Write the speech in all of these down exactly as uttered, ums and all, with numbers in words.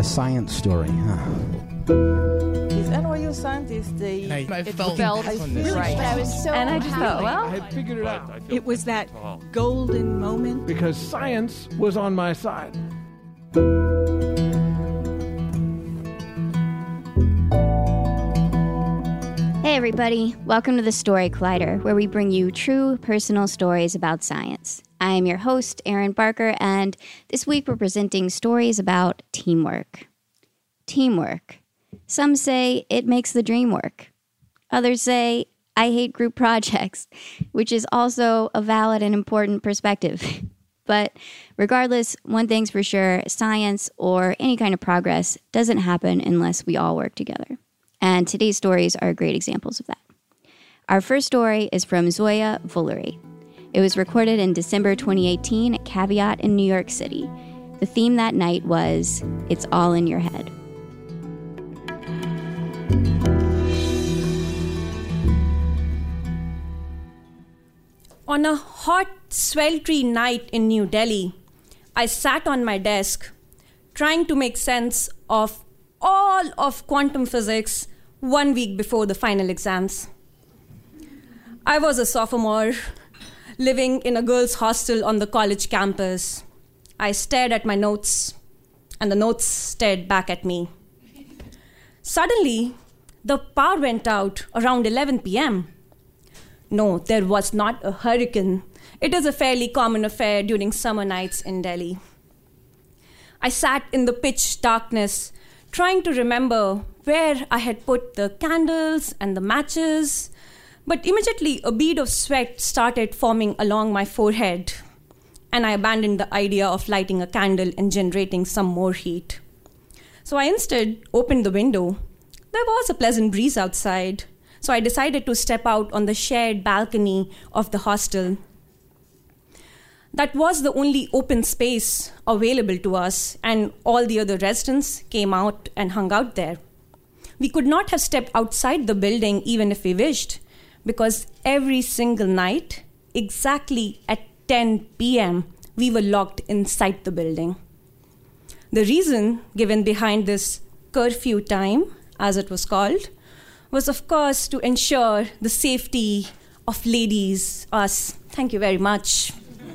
a science story, huh? These N Y U scientists, they I, I it felt, felt on this. right. But I was so and I just happy. thought, well, I had figured it out It was that golden moment. because science was on my side. Hey everybody, welcome to the Story Collider, where we bring you true personal stories about science. I am your host, Erin Barker, and this week we're presenting stories about teamwork. Teamwork. Some say it makes the dream work. Others say, I hate group projects, which is also a valid and important perspective. But regardless, one thing's for sure, science or any kind of progress doesn't happen unless we all work together. And today's stories are great examples of that. Our first story is from Zoya Voulery. It was recorded in December twenty eighteen at Caveat in New York City. The theme that night was, It's All in Your Head. On a hot, sweltering night in New Delhi, I sat on my desk trying to make sense of all of quantum physics one week before the final exams. I was a sophomore living in a girls' hostel on the college campus. I stared at my notes, and the notes stared back at me. Suddenly, the power went out around eleven p.m. No, there was not a hurricane. It is a fairly common affair during summer nights in Delhi. I sat in the pitch darkness, trying to remember where I had put the candles and the matches, but immediately a bead of sweat started forming along my forehead, and I abandoned the idea of lighting a candle and generating some more heat. So I instead opened the window. There was a pleasant breeze outside, so I decided to step out on the shared balcony of the hostel. That was the only open space available to us, and all the other residents came out and hung out there. We could not have stepped outside the building even if we wished, because every single night, exactly at ten p.m., we were locked inside the building. The reason given behind this curfew time, as it was called, was of course to ensure the safety of ladies, us. Thank you very much.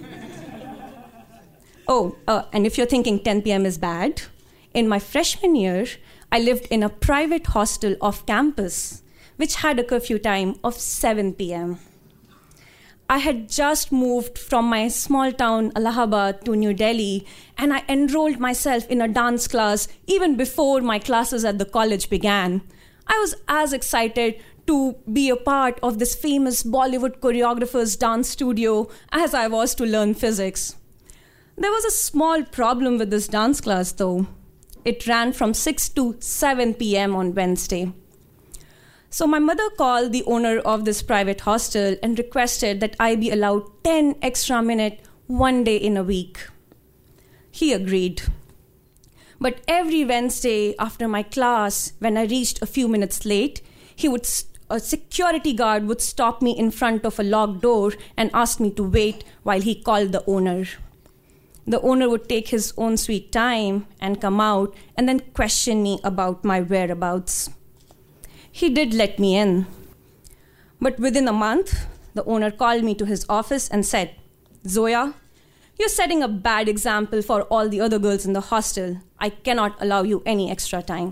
Oh, uh, and if you're thinking ten p.m. is bad, in my freshman year, I lived in a private hostel off campus, which had a curfew time of seven p.m. I had just moved from my small town, Allahabad, to New Delhi, and I enrolled myself in a dance class even before my classes at the college began. I was as excited to be a part of this famous Bollywood choreographer's dance studio as I was to learn physics. There was a small problem with this dance class, though. It ran from six to seven p.m. on Wednesday. So my mother called the owner of this private hostel and requested that I be allowed ten extra minutes one day in a week. He agreed. But every Wednesday after my class, when I reached a few minutes late, he would a security guard would stop me in front of a locked door and ask me to wait while he called the owner. The owner would take his own sweet time and come out and then question me about my whereabouts. He did let me in. But within a month, the owner called me to his office and said, Zoya, you're setting a bad example for all the other girls in the hostel. I cannot allow you any extra time.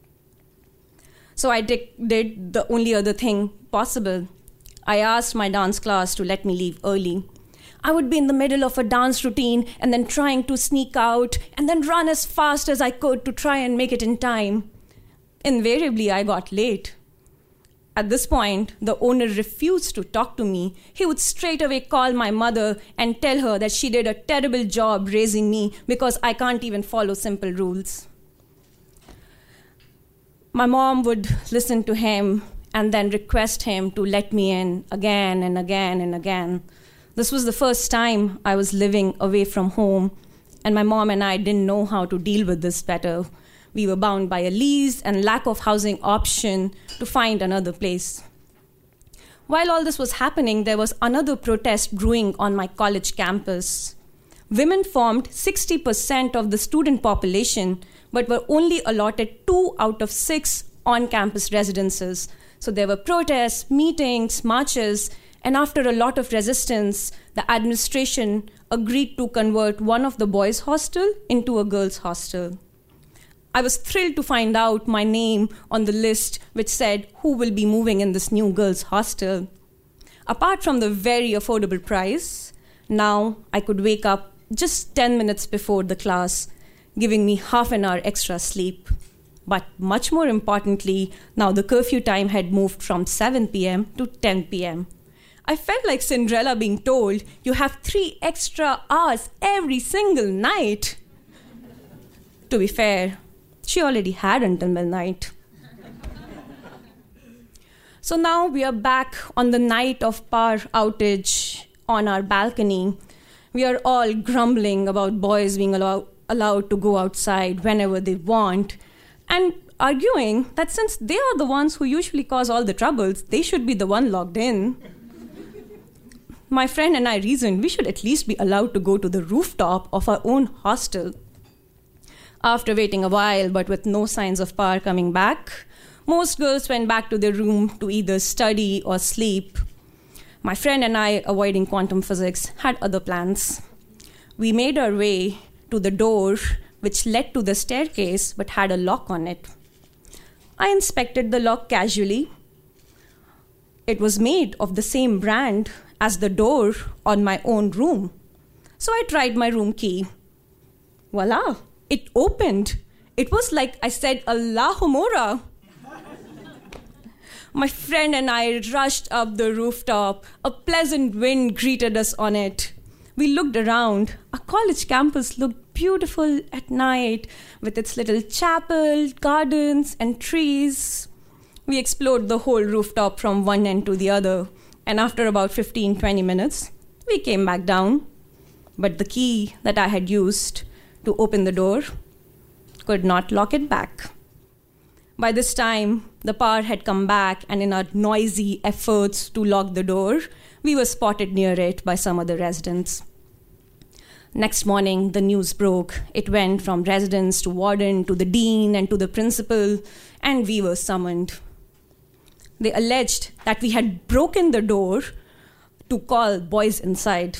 So I did, did the only other thing possible. I asked my dance class to let me leave early. I would be in the middle of a dance routine and then trying to sneak out and then run as fast as I could to try and make it in time. Invariably, I got late. At this point, the owner refused to talk to me. He would straight away call my mother and tell her that she did a terrible job raising me because I can't even follow simple rules. My mom would listen to him and then request him to let me in again and again and again. This was the first time I was living away from home, and my mom and I didn't know how to deal with this better. We were bound by a lease and lack of housing option to find another place. While all this was happening, there was another protest brewing on my college campus. women formed sixty percent of the student population, but were only allotted two out of six on-campus residences. So there were protests, meetings, marches, and after a lot of resistance, the administration agreed to convert one of the boys' hostel into a girls' hostel. I was thrilled to find out my name on the list which said who will be moving in this new girls' hostel. Apart from the very affordable price, now I could wake up just ten minutes before the class, giving me half an hour extra sleep. But much more importantly, now the curfew time had moved from seven p.m. to ten p.m. I felt like Cinderella being told, you have three extra hours every single night. To be fair, she already had until midnight. So now we are back on the night of power outage on our balcony. We are all grumbling about boys being allow- allowed to go outside whenever they want, and arguing that since they are the ones who usually cause all the troubles, they should be the one locked in. My friend and I reasoned we should at least be allowed to go to the rooftop of our own hostel. After waiting a while, but with no signs of power coming back, most girls went back to their room to either study or sleep. My friend and I, avoiding quantum physics, had other plans. We made our way to the door which led to the staircase but had a lock on it. I inspected the lock casually. It was made of the same brand as the door on my own room. So I tried my room key. Voila, it opened. It was like I said, Allahumora. My friend and I rushed up the rooftop. A pleasant wind greeted us on it. We looked around. Our college campus looked beautiful at night with its little chapel, gardens, and trees. We explored the whole rooftop from one end to the other. And after about fifteen to twenty minutes, we came back down. But the key that I had used to open the door could not lock it back. By this time, the power had come back, and in our noisy efforts to lock the door, we were spotted near it by some other residents. Next morning, the news broke. It went from residents to warden to the dean and to the principal, and we were summoned. They alleged that we had broken the door to call boys inside.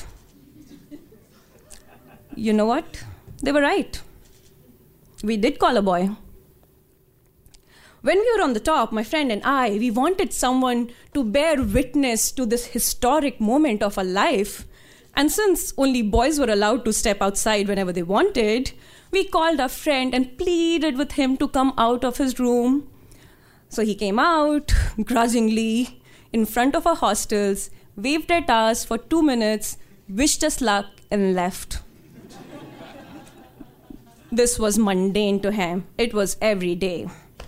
You know what? They were right. We did call a boy. When we were on the top, my friend and I, we wanted someone to bear witness to this historic moment of our life. And since only boys were allowed to step outside whenever they wanted, we called our friend and pleaded with him to come out of his room. So he came out, grudgingly, in front of our hostels, waved at us for two minutes, wished us luck, and left. This was mundane to him. It was every day.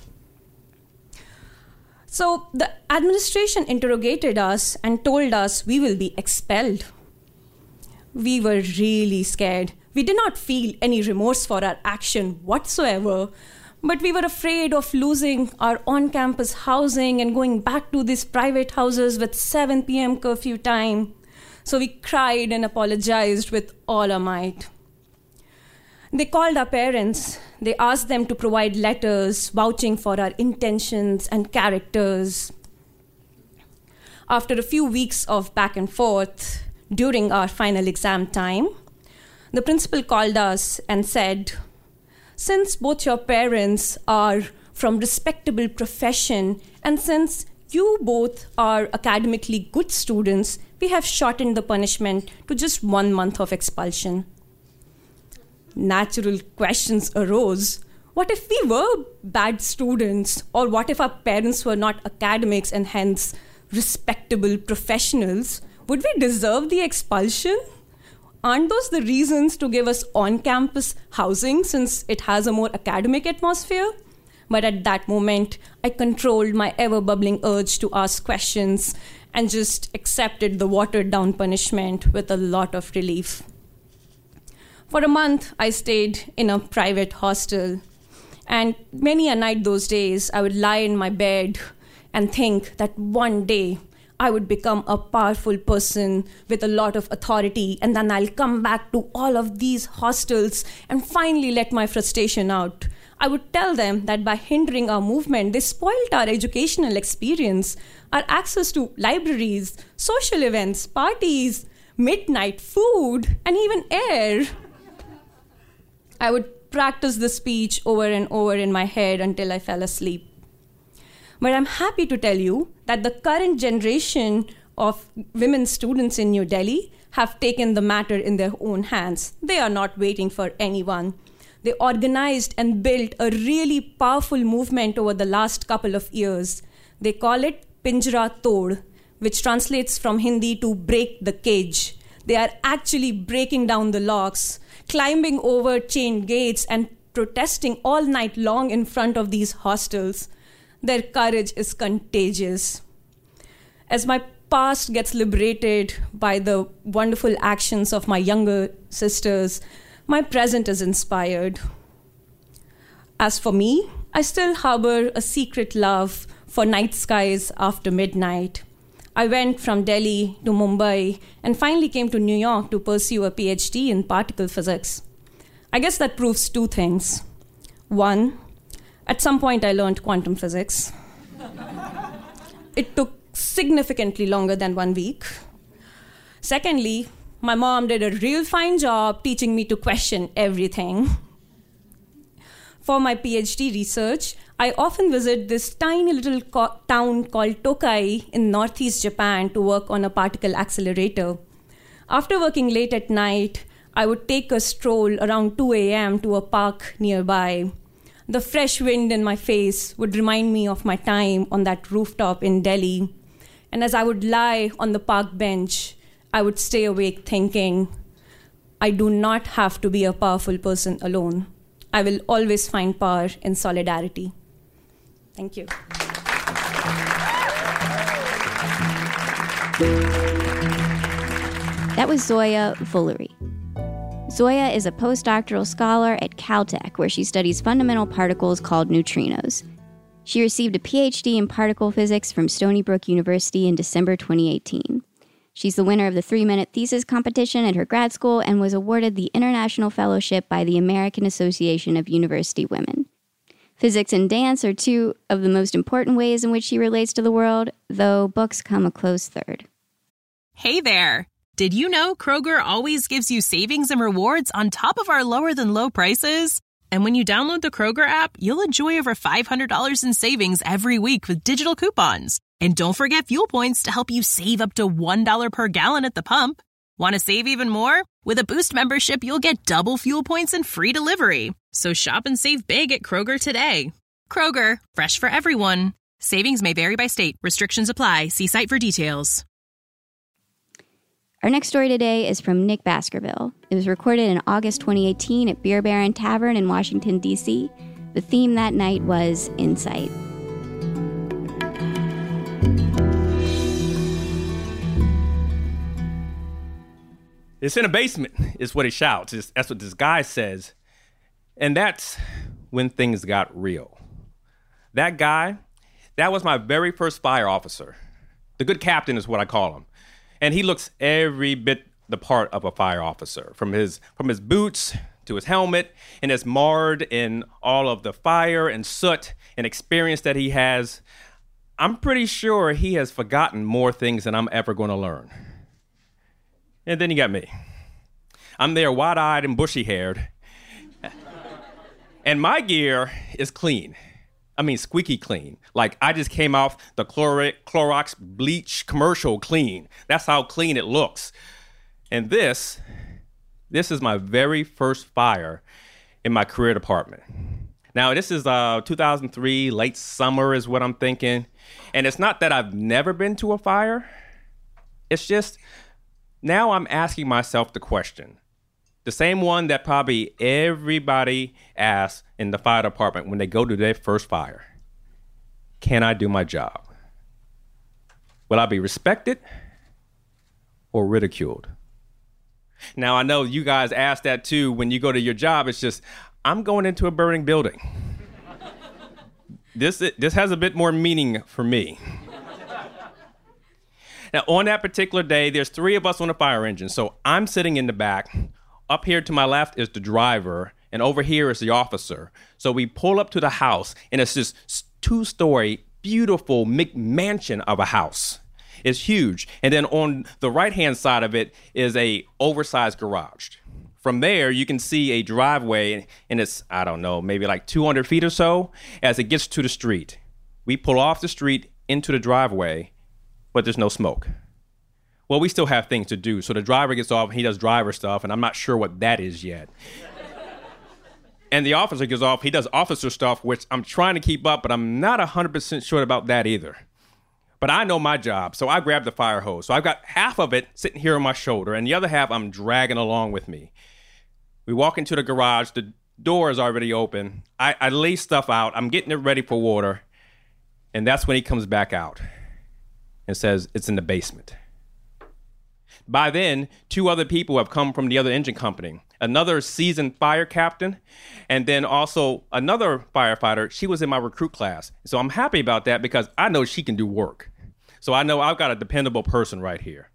So the administration interrogated us and told us we will be expelled. We were really scared. We did not feel any remorse for our action whatsoever, but we were afraid of losing our on-campus housing and going back to these private houses with seven p.m. curfew time. So we cried and apologized with all our might. They called our parents. They asked them to provide letters vouching for our intentions and characters. After a few weeks of back and forth, during our final exam time, the principal called us and said, since both your parents are from respectable profession and since you both are academically good students, we have shortened the punishment to just one month of expulsion. Natural questions arose. What if we were bad students? Or what if our parents were not academics and hence respectable professionals? Would we deserve the expulsion? Aren't those the reasons to give us on-campus housing since it has a more academic atmosphere? But at that moment, I controlled my ever-bubbling urge to ask questions and just accepted the watered-down punishment with a lot of relief. For a month, I stayed in a private hostel. And many a night those days, I would lie in my bed and think that one day I would become a powerful person with a lot of authority, and then I'll come back to all of these hostels and finally let my frustration out. I would tell them that by hindering our movement, they spoiled our educational experience, our access to libraries, social events, parties, midnight food, and even air. I would practice the speech over and over in my head until I fell asleep. But I'm happy to tell you that the current generation of women students in New Delhi have taken the matter in their own hands. They are not waiting for anyone. They organized and built a really powerful movement over the last couple of years. They call it Pinjra Tod, which translates from Hindi to break the cage. They are actually breaking down the locks, climbing over chained gates, and protesting all night long in front of these hostels. Their courage is contagious. As my past gets liberated by the wonderful actions of my younger sisters, my present is inspired. As for me, I still harbor a secret love for night skies after midnight. I went from Delhi to Mumbai and finally came to New York to pursue a PhD in particle physics. I guess that proves two things. One, at some point I learned quantum physics. It took significantly longer than one week. Secondly, my mom did a real fine job teaching me to question everything. For my PhD research, I often visit this tiny little co- town called Tokai in northeast Japan to work on a particle accelerator. After working late at night, I would take a stroll around two a.m. to a park nearby. The fresh wind in my face would remind me of my time on that rooftop in Delhi. And as I would lie on the park bench, I would stay awake thinking, I do not have to be a powerful person alone. I will always find power in solidarity. Thank you. That was Zoya Voulerie. Zoya is a postdoctoral scholar at Caltech, where she studies fundamental particles called neutrinos. She received a PhD in particle physics from Stony Brook University in December twenty eighteen. She's the winner of the three-minute thesis competition at her grad school and was awarded the International Fellowship by the American Association of University Women. Physics and dance are two of the most important ways in which she relates to the world, though books come a close third. Hey there! Did you know Kroger always gives you savings and rewards on top of our lower-than-low prices? And when you download the Kroger app, you'll enjoy over five hundred dollars in savings every week with digital coupons. And don't forget fuel points to help you save up to one dollar per gallon at the pump. Want to save even more? With a Boost membership, you'll get double fuel points and free delivery. So shop and save big at Kroger today. Kroger, fresh for everyone. Savings may vary by state. Restrictions apply. See site for details. Our next story today is from Nick Baskerville. It was recorded in August twenty eighteen at Beer Baron Tavern in Washington, D C. The theme that night was Insight. It's in a basement, is what he shouts. It's, that's what this guy says. And that's when things got real. That guy, that was my very first fire officer. The good captain is what I call him. And he looks every bit the part of a fire officer, from his from his boots to his helmet, and is marred in all of the fire and soot and experience that he has. I'm pretty sure he has forgotten more things than I'm ever going to learn. And then you got me. I'm there wide-eyed and bushy-haired. And my gear is clean. I mean, squeaky clean. Like, I just came off the Chlor- Clorox bleach commercial clean. That's how clean it looks. And this, this is my very first fire in my career department. Now, this is uh, two thousand three, late summer is what I'm thinking. And it's not that I've never been to a fire. It's just, now I'm asking myself the question. The same one that probably everybody asks in the fire department when they go to their first fire. Can I do my job? Will I be respected or ridiculed? Now, I know you guys ask that too when you go to your job. It's just, I'm going into a burning building. This, this has a bit more meaning for me. Now, on that particular day, there's three of us on the fire engine. So I'm sitting in the back. Up here to my left is the driver, and over here is the officer. So we pull up to the house, and it's this two-story, beautiful McMansion of a house. It's huge. And then on the right-hand side of it is a oversized garage. From there, you can see a driveway, and it's, I don't know, maybe like two hundred feet or so as it gets to the street. We pull off the street into the driveway, but there's no smoke. Well, we still have things to do. So the driver gets off, and he does driver stuff, and I'm not sure what that is yet. And the officer gets off, he does officer stuff, which I'm trying to keep up, but I'm not one hundred percent sure about that either. But I know my job, so I grab the fire hose. So I've got half of it sitting here on my shoulder, and the other half I'm dragging along with me. We walk into the garage. The door is already open. I, I lay stuff out. I'm getting it ready for water. And that's when he comes back out and says, it's in the basement. By then, two other people have come from the other engine company. Another seasoned fire captain, and then also another firefighter. She was in my recruit class. So I'm happy about that because I know she can do work. So I know I've got a dependable person right here.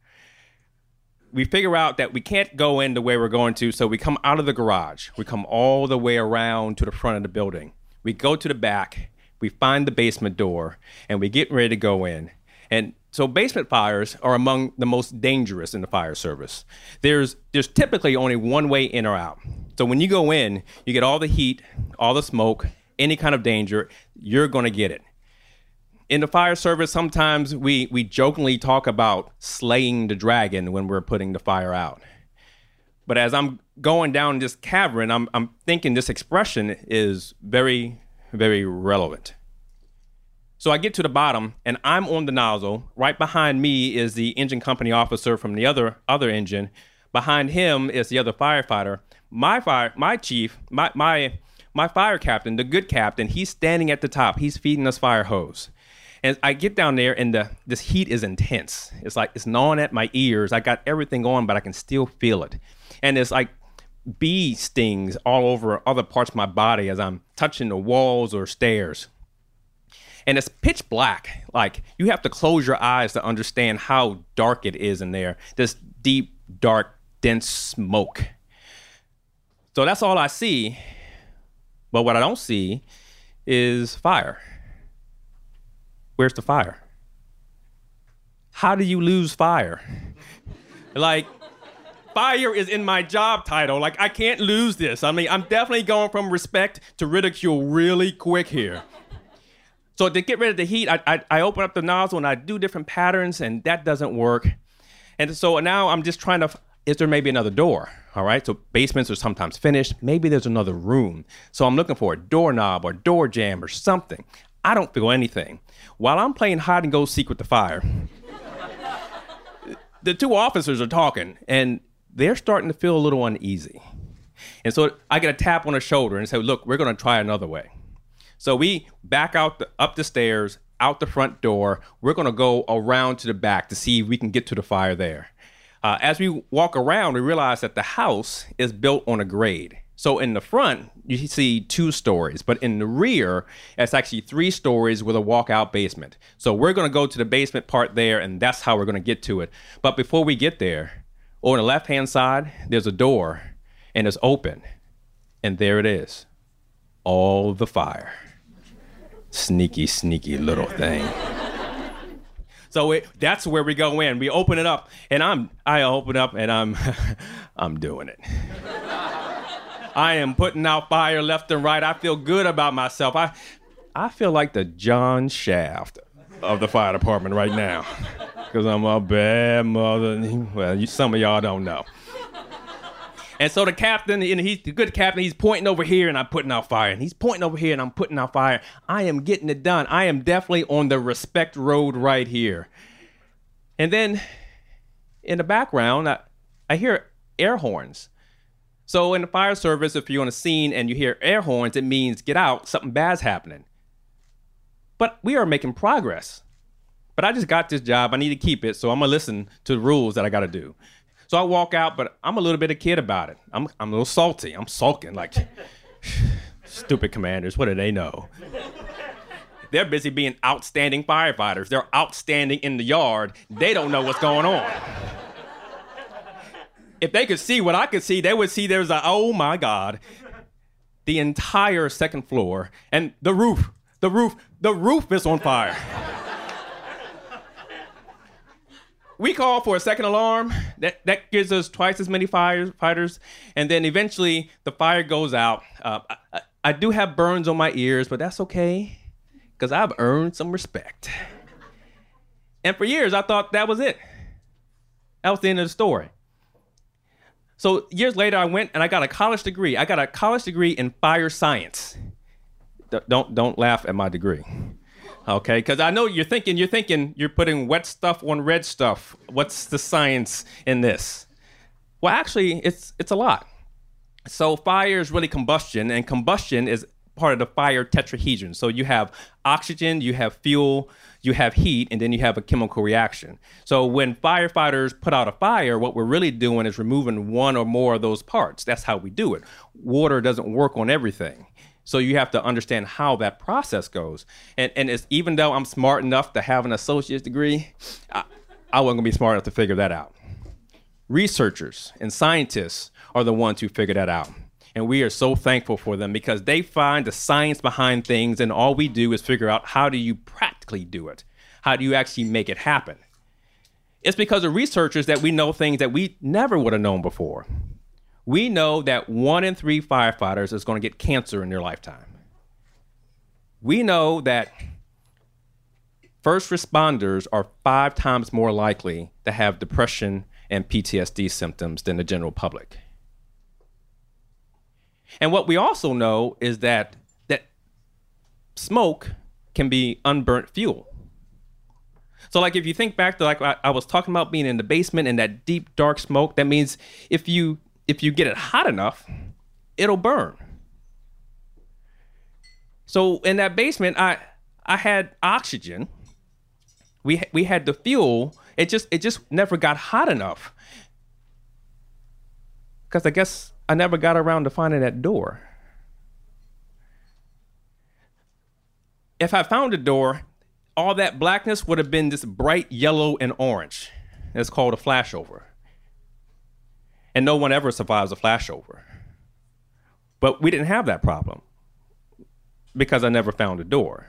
We figure out that we can't go in the way we're going to, so we come out of the garage. We come all the way around to the front of the building. We go to the back, we find the basement door, and we get ready to go in. And so basement fires are among the most dangerous in the fire service. There's there's typically only one way in or out. So when you go in, you get all the heat, all the smoke, any kind of danger, you're going to get it. In the fire service, sometimes we, we jokingly talk about slaying the dragon when we're putting the fire out. But as I'm going down this cavern, I'm, I'm thinking this expression is very, very relevant. So I get to the bottom, and I'm on the nozzle. Right behind me is the engine company officer from the other, other engine. Behind him is the other firefighter. My fire, my chief, my, my, my fire captain, the good captain, he's standing at the top. He's feeding us fire hose. And I get down there, and the, this heat is intense. It's like it's gnawing at my ears. I got everything on, but I can still feel it. And it's like bee stings all over other parts of my body as I'm touching the walls or stairs. And it's pitch black. Like, you have to close your eyes to understand how dark it is in there. This deep, dark, dense smoke. So that's all I see. But what I don't see is fire. Where's the fire? How do you lose fire? Like, fire is in my job title. Like, I can't lose this. I mean, I'm definitely going from respect to ridicule really quick here. So to get rid of the heat, I, I, I open up the nozzle and I do different patterns, and that doesn't work. And so now I'm just trying to, is there maybe another door? All right, so basements are sometimes finished. Maybe there's another room. So I'm looking for a doorknob or door jamb or something. I don't feel anything. While I'm playing hide and go seek with the fire, the two officers are talking, and they're starting to feel a little uneasy. And so I get a tap on the shoulder and say, look, we're going to try another way. So we back out the, up the stairs, out the front door. We're going to go around to the back to see if we can get to the fire there. Uh, as we walk around, we realize that the house is built on a grade. So in the front, you see two stories, but in the rear, it's actually three stories with a walkout basement. So we're going to go to the basement part there, and that's how we're going to get to it. But before we get there, on the left-hand side, there's a door, and it's open. And there it is, all the fire. Sneaky, sneaky little thing. So it, that's where we go in. We open it up, and I'm I open up, and I'm I'm doing it. I am putting out fire left and right. I feel good about myself. I I feel like the John Shaft of the fire department right now, because I'm a bad mother. Well, you, some of y'all don't know. And so the captain, and he's the good captain, he's pointing over here, and I'm putting out fire. And he's pointing over here, and I'm putting out fire. I am getting it done. I am definitely on the respect road right here. And then in the background, I, I hear air horns. So in the fire service, if you're on a scene and you hear air horns, it means get out, something bad's happening. But we are making progress. But I just got this job. I need to keep it, so I'm going to listen to the rules that I got to do. So I walk out, but I'm a little bit of kid about it. I'm I'm a little salty. I'm sulking like, stupid commanders, what do they know? They're busy being outstanding firefighters. They're outstanding in the yard. They don't know what's going on. If they could see what I could see, they would see there's a, oh my God, the entire second floor and the roof, the roof, the roof is on fire. We call for a second alarm. That that gives us twice as many firefighters. And then eventually the fire goes out. Uh, I, I do have burns on my ears, but that's okay because I've earned some respect. And for years, I thought that was it. That was the end of the story. So years later, I went and I got a college degree. I got a college degree in fire science. D- don't don't laugh at my degree, okay? Because I know you're thinking you're thinking you're putting wet stuff on red stuff. What's the science in this? Well, actually, it's it's a lot. So fire is really combustion, and combustion is part of the fire tetrahedron. So you have oxygen, you have fuel, you have heat, and then you have a chemical reaction. So when firefighters put out a fire, what we're really doing is removing one or more of those parts. That's how we do it. Water doesn't work on everything. So you have to understand how that process goes. And, and it's, even though I'm smart enough to have an associate's degree, I, I wasn't gonna be smart enough to figure that out. Researchers and scientists are the ones who figure that out. And we are so thankful for them because they find the science behind things, and all we do is figure out how do you practically do it? How do you actually make it happen? It's because of researchers that we know things that we never would have known before. We know that one in three firefighters is going to get cancer in their lifetime. We know that first responders are five times more likely to have depression and P T S D symptoms than the general public. And what we also know is that that smoke can be unburnt fuel. So like if you think back to like I, I was talking about being in the basement and that deep dark smoke, that means if you if you get it hot enough, it'll burn. So in that basement, I I had oxygen. We we had the fuel. It just it just never got hot enough. Because I guess I never got around to finding that door. If I found a door, all that blackness would have been this bright yellow and orange. It's called a flashover. And no one ever survives a flashover. But we didn't have that problem because I never found a door.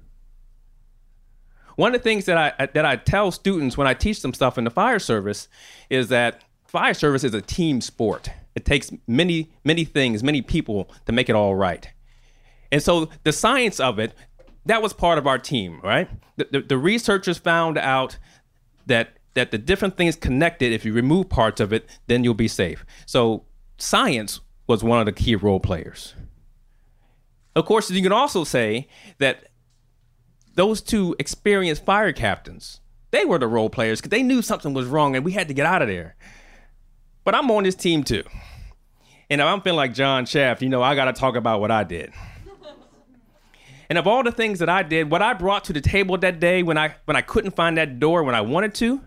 One of the things that I that I tell students when I teach them stuff in the fire service is that fire service is a team sport. It takes many, many things, many people to make it all right. And so the science of it, that was part of our team, right? The, the, the researchers found out that that the different things connected, if you remove parts of it, then you'll be safe. So science was one of the key role players. Of course, you can also say that those two experienced fire captains, they were the role players because they knew something was wrong and we had to get out of there. But I'm on this team too. And if I'm feeling like John Shaft, you know, I got to talk about what I did. And of all the things that I did, what I brought to the table that day when I when I couldn't find that door when I wanted to,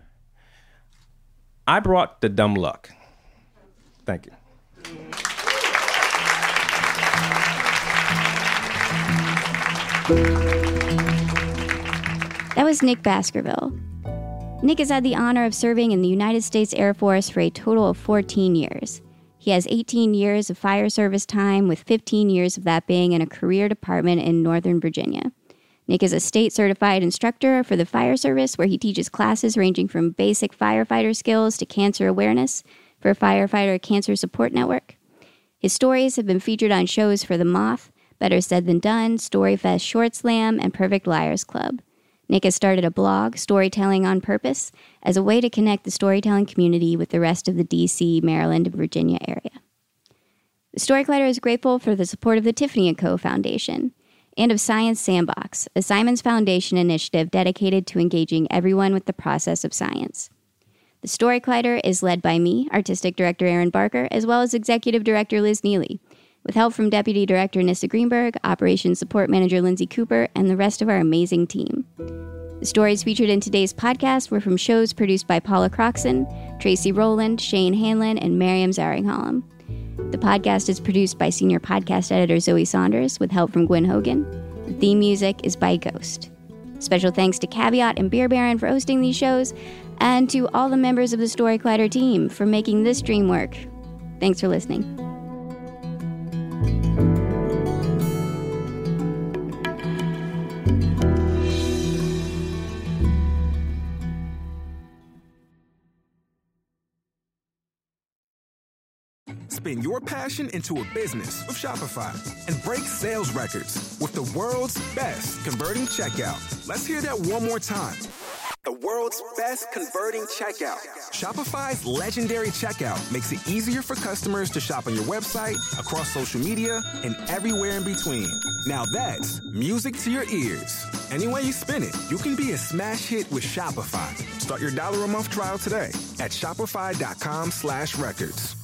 I brought the dumb luck. Thank you. That was Nick Baskerville. Nick has had the honor of serving in the United States Air Force for a total of fourteen years. He has eighteen years of fire service time, with fifteen years of that being in a career department in Northern Virginia. Nick is a state-certified instructor for the fire service, where he teaches classes ranging from basic firefighter skills to cancer awareness for Firefighter Cancer Support Network. His stories have been featured on shows for The Moth, Better Said Than Done, Storyfest Short Slam, and Perfect Liars Club. Nick has started a blog, Storytelling on Purpose, as a way to connect the storytelling community with the rest of the D C, Maryland, and Virginia area. The Story Collider is grateful for the support of the Tiffany and Co. Foundation and of Science Sandbox, a Simons Foundation initiative dedicated to engaging everyone with the process of science. The Story Collider is led by me, Artistic Director Aaron Barker, as well as Executive Director Liz Neely, with help from Deputy Director Nissa Greenberg, Operations Support Manager Lindsay Cooper, and the rest of our amazing team. The stories featured in today's podcast were from shows produced by Paula Croxon, Tracy Rowland, Shane Hanlon, and Miriam Zaringholm. The podcast is produced by Senior Podcast Editor Zoe Saunders, with help from Gwen Hogan. The theme music is by Ghost. Special thanks to Caveat and Beer Baron for hosting these shows, and to all the members of the Story Collider team for making this dream work. Thanks for listening. Spin your passion into a business with Shopify and break sales records with the world's best converting checkout. Let's hear that one more time. The world's best converting checkout. Shopify's legendary checkout makes it easier for customers to shop on your website, across social media, and everywhere in between. Now that's music to your ears. Any way you spin it, you can be a smash hit with Shopify. Start your dollar a month trial today at shopify.com slash records.